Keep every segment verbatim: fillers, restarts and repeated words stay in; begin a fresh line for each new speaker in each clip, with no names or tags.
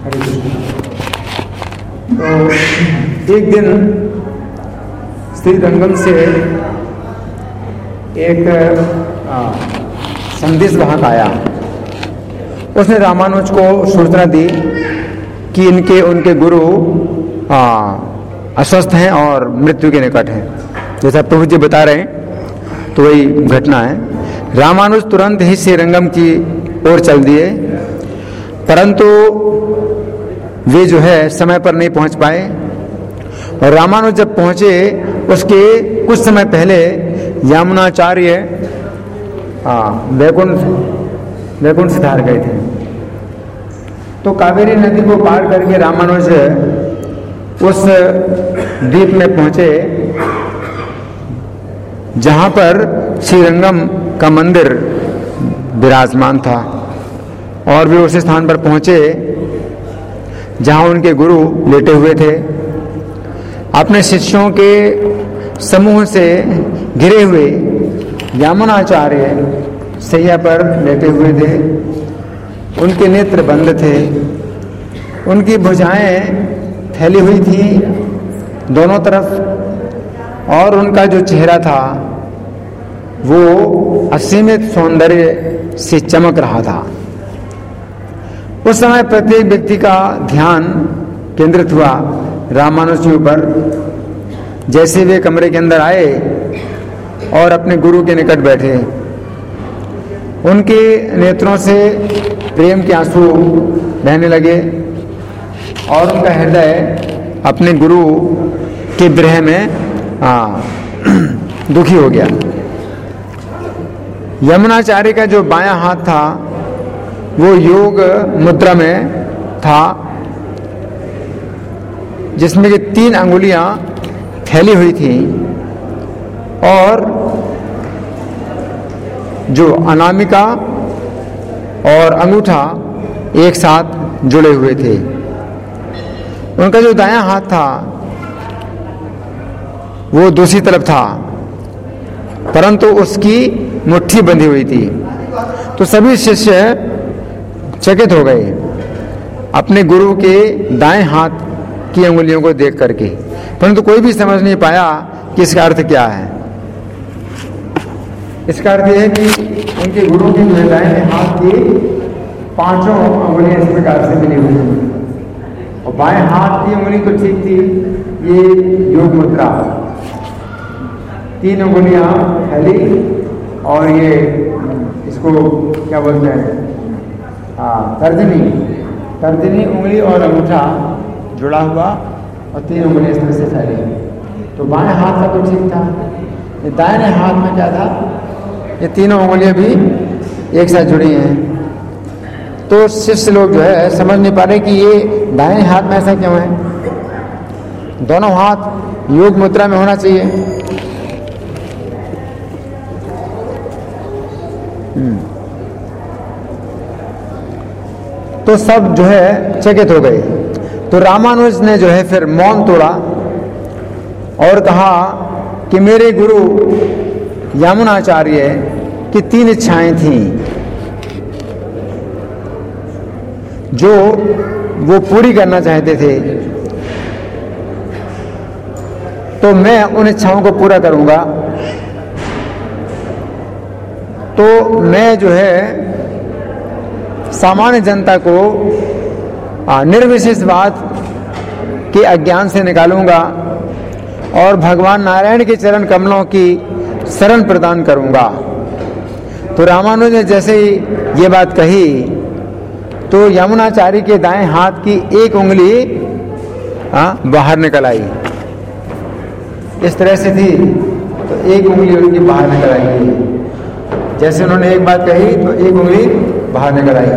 हरे कृष्ण। तो एक दिन श्री रंगम से एक संदेश वाहक आया। उसने रामानुज को सूचना दी कि इनके उनके गुरु अस्वस्थ हैं और मृत्यु के निकट हैं। जैसा प्रभु जी बता रहे हैं तो वही घटना है। रामानुज तुरंत ही श्रीरंगम की ओर चल दिए, परंतु वे जो है समय पर नहीं पहुंच पाए। और रामानुज जब पहुंचे उसके कुछ समय पहले यमुनाचार्य वैकुंठ वैकुंठ सिधार गए थे। तो कावेरी नदी को पार करके रामानुज उस द्वीप में पहुंचे जहां पर श्रीरंगम का मंदिर विराजमान था, और वे उस स्थान पर पहुंचे जहां उनके गुरु लेटे हुए थे। अपने शिष्यों के समूह से घिरे हुए यमुनाचार्य सैया पर लेटे हुए थे। उनके नेत्र बंद थे, उनकी भुजाएं फैली हुई थी दोनों तरफ, और उनका जो चेहरा था वो असीमित सौंदर्य से चमक रहा था। उस समय प्रत्येक व्यक्ति का ध्यान केंद्रित हुआ रामानुज जी पर। जैसे वे कमरे के अंदर आए और अपने गुरु के निकट बैठे, उनके नेत्रों से प्रेम के आंसू बहने लगे और उनका हृदय अपने गुरु के विरह में आ, दुखी हो गया। यमुनाचार्य का जो बायां हाथ था वो योग मुद्रा में था, जिसमें कि तीन अंगुलियां फैली हुई थी और जो अनामिका और अंगूठा एक साथ जुड़े हुए थे। उनका जो दायां हाथ था वो दूसरी तरफ था, परंतु उसकी मुट्ठी बंधी हुई थी। तो सभी शिष्य चकित हो गए अपने गुरु के दाएं हाथ की अंगुलियों को देख करके, परंतु कोई भी समझ नहीं पाया कि इसका अर्थ क्या है। इसका अर्थ यह है कि उनके गुरु के दाएं हाथ की पांचों अंगुलियां इस प्रकार से मिली हुई थी और बाएं हाथ की अंगुली तो ठीक थी। ये योग मुद्रा, तीन अंगुलियां फैली और ये इसको क्या बोलते हैं, हाँ तर्जनी तर्जनी उंगली और अंगूठा जुड़ा हुआ और तीन उंगलियां इस तरह से फैली। तो बाएं हाथ का तो ठीक था, ये दाहिने हाथ में क्या था, ये तीनों उंगलियां भी एक साथ जुड़ी हैं। तो शिष्य लोग जो है समझ नहीं पा रहे कि ये दाहिने हाथ में ऐसा क्यों है। दोनों हाथ योग मुद्रा में होना चाहिए। तो सब जो है चकित हो गए। तो रामानुज ने जो है फिर मौन तोड़ा और कहा कि मेरे गुरु यमुनाचार्य की तीन इच्छाएं थीं जो वो पूरी करना चाहते थे, तो मैं उन इच्छाओं को पूरा करूंगा। तो मैं जो है सामान्य जनता को निर्विशेषवाद के अज्ञान से निकालूंगा और भगवान नारायण के चरण कमलों की शरण प्रदान करूंगा। तो रामानुज ने जैसे ही ये बात कही तो यमुनाचार्य के दाएं हाथ की एक उंगली बाहर निकल आई। इस तरह से थी तो एक उंगली उनकी बाहर निकल आई। जैसे उन्होंने एक बात कही तो एक उंगली बाहर निकल आई।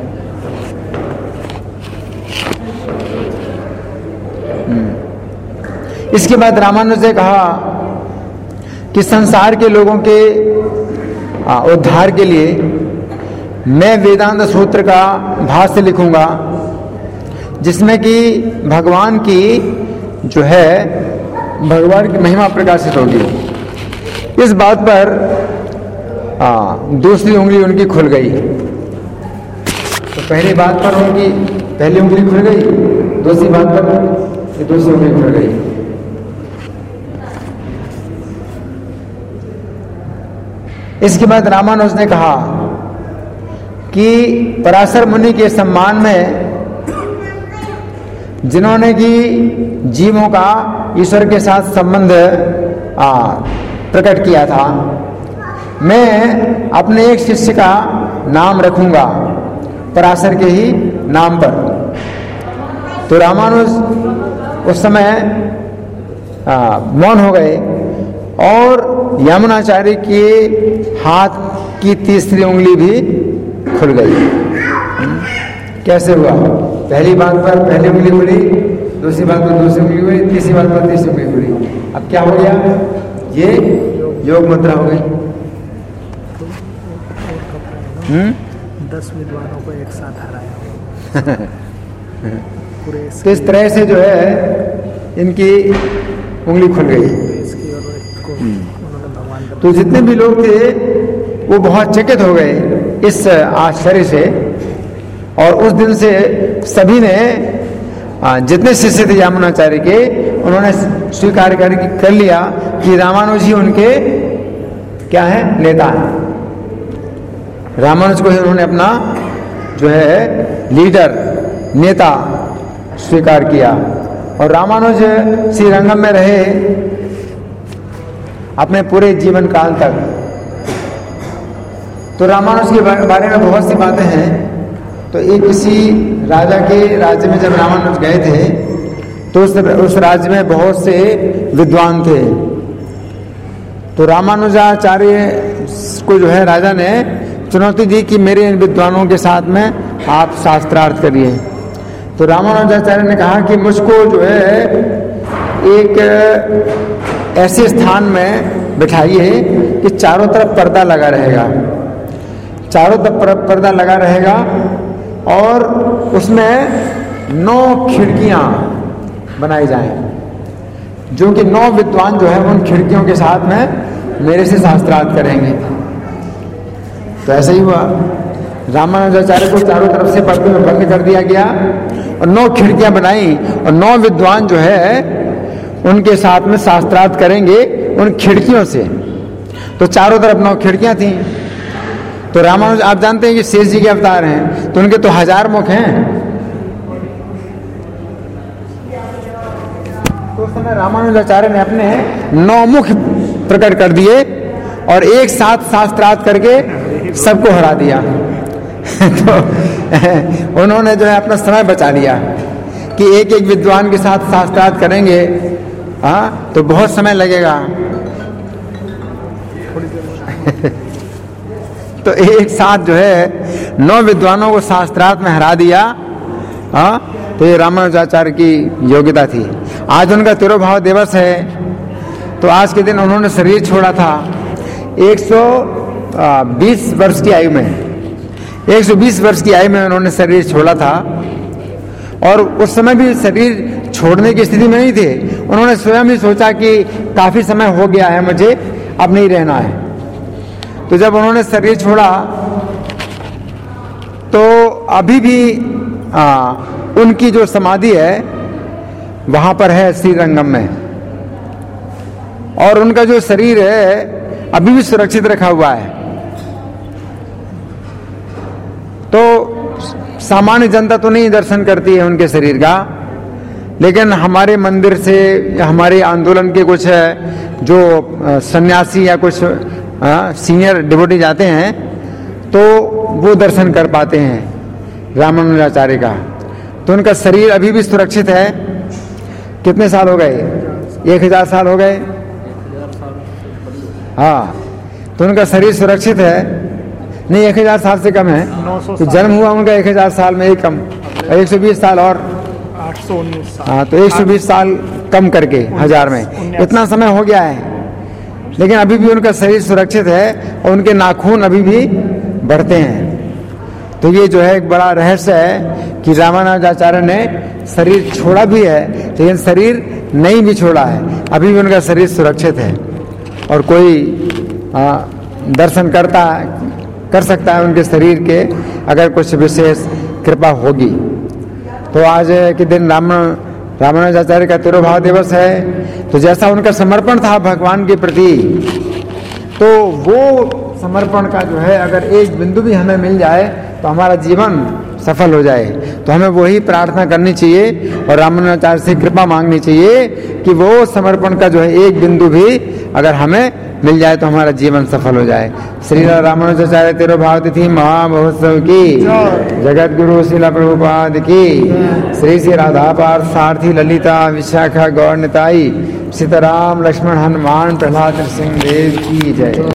इसके बाद रामानुज ने कहा कि संसार के लोगों के उद्धार के लिए मैं वेदांत सूत्र का भाष्य लिखूंगा, जिसमें कि भगवान की जो है भगवान की महिमा प्रकाशित होगी। इस बात पर आ, दूसरी उंगली उनकी खुल गई। तो तो पहली बात पर उनकी पहली उंगली खुल गई, दूसरी बात पर ये दूसरी उंगली खुल गई। इसके बाद रामानुज ने कहा कि पराशर मुनि के सम्मान में जिन्होंने कि जीवों का ईश्वर के साथ संबंध प्रकट किया था, मैं अपने एक शिष्य का नाम रखूंगा पराशर के ही नाम पर। तो रामानुज उस समय मौन हो गए और यमुनाचार्य के हाथ की तीसरी उंगली भी खुल गई। कैसे हुआ? पहली बात पर पहली उंगली खुली, दूसरी बात पर दूसरी उंगली हुई, तीसरी बात पर तीसरी उंगली खुली। अब क्या हो गया? ये योग मुद्रा हो गई। हम्म
दस विद्वानों को एक साथ हराया।
तो इस तरह से जो है इनकी उंगली खुल गई। तो जितने भी लोग थे वो बहुत चकित हो गए इस आश्चर्य से, और उस दिन से सभी ने, जितने शिष्य थे यमुनाचार्य के, उन्होंने स्वीकार कर, कर लिया कि रामानुज ही उनके क्या है, नेता हैं। रामानुज को ही उन्होंने अपना जो है लीडर, नेता स्वीकार किया। और रामानुज श्रीरंगम में रहे अपने पूरे जीवन काल तक। तो रामानुज के बारे में बहुत सी बातें हैं। तो एक किसी राजा के राज्य में जब रामानुज गए थे तो उस, उस राज्य में बहुत से विद्वान थे। तो रामानुजाचार्य को जो है राजा ने चुनौती दी कि मेरे इन विद्वानों के साथ में आप शास्त्रार्थ करिए। तो रामानुजाचार्य ने कहा कि मुझको जो है एक ऐसे स्थान में बिठाइए कि चारों तरफ पर्दा लगा रहेगा, चारों तरफ पर्दा लगा रहेगा और उसमें नौ खिड़कियां बनाई जाएं, जो कि नौ विद्वान जो है उन खिड़कियों के साथ में मेरे से शास्त्रार्थ करेंगे। तो ऐसा ही हुआ। रामानुजाचार्य को चारों तरफ से पर्दे में बंद कर दिया गया और नौ खिड़कियां बनाई और नौ विद्वान जो है उनके साथ में शास्त्रार्थ करेंगे उन खिड़कियों से। तो चारों तरफ नौ खिड़कियां थी। तो रामानुज, आप जानते हैं कि शेष जी के अवतार हैं, तो उनके तो हजार मुख हैं। तो उस समय रामानुजाचार्य ने अपने नौ मुख प्रकट कर दिए और एक साथ शास्त्रार्थ करके सबको हरा दिया। तो उन्होंने जो है अपना समय बचा लिया कि एक एक विद्वान के साथ शास्त्रार्थ करेंगे, हाँ, तो बहुत समय लगेगा। तो एक साथ जो है नौ विद्वानों को शास्त्रार्थ में हरा दिया। हाँ, तो ये रामानुजाचार्य की योग्यता थी। आज उनका तिरुभाव दिवस है। तो आज के दिन उन्होंने शरीर छोड़ा था एक सौ बीस वर्ष की आयु में। एक सौ बीस वर्ष की आयु में उन्होंने शरीर छोड़ा था और उस समय भी शरीर छोड़ने की स्थिति में नहीं थे। उन्होंने स्वयं ही सोचा कि काफी समय हो गया है, मुझे अब नहीं रहना है। तो जब उन्होंने शरीर छोड़ा तो अभी भी आ, उनकी जो समाधि है वहां पर है श्रीरंगम में, और उनका जो शरीर है अभी भी सुरक्षित रखा हुआ है। तो सामान्य जनता तो नहीं दर्शन करती है उनके शरीर का, लेकिन हमारे मंदिर से, हमारे आंदोलन के कुछ जो सन्यासी या कुछ सीनियर डिवोटी जाते हैं तो वो दर्शन कर पाते हैं रामानुजाचार्य का। तो उनका शरीर अभी भी सुरक्षित है। कितने साल हो गए? एक हजार साल हो गए। हाँ, तो उनका शरीर सुरक्षित है। नहीं, एक हजार साल से कम है। तो जन्म हुआ उनका एक हजार साल में ही कम, एक सौ बीस साल और
आठ सौ उन्नीस साल।
हाँ, तो एक सौ बीस साल कम करके हजार में इतना समय हो गया है, लेकिन अभी भी उनका शरीर सुरक्षित है और उनके नाखून अभी भी बढ़ते हैं। तो ये जो है एक बड़ा रहस्य है कि रामानुजाचार्य ने शरीर छोड़ा भी है, लेकिन शरीर नहीं भी छोड़ा है, अभी भी उनका शरीर सुरक्षित है। और कोई आ, दर्शन करता कर सकता है उनके शरीर के, अगर कुछ विशेष कृपा होगी। तो आज के दिन राम रामानुजाचार्य का तिरुभाव दिवस है, तो जैसा उनका समर्पण था भगवान के प्रति, तो वो समर्पण का जो है अगर एक बिंदु भी हमें मिल जाए तो हमारा जीवन सफल हो जाए। तो हमें वही प्रार्थना करनी चाहिए और रामानुजाचार्य से कृपा मांगनी चाहिए कि वो समर्पण का जो है एक बिंदु भी अगर हमें मिल जाए तो हमारा जीवन सफल हो जाए। श्री रामानुजाचार्य तिरुभाव तिथि महामहोत्सव की, जगत गुरु श्रील प्रभुपाद की, श्री श्री राधा पार्थ सारथी ललिता विशाखा गौर निताई, सीताराम लक्ष्मण हनुमान प्रहलाद सिंह देव की जय।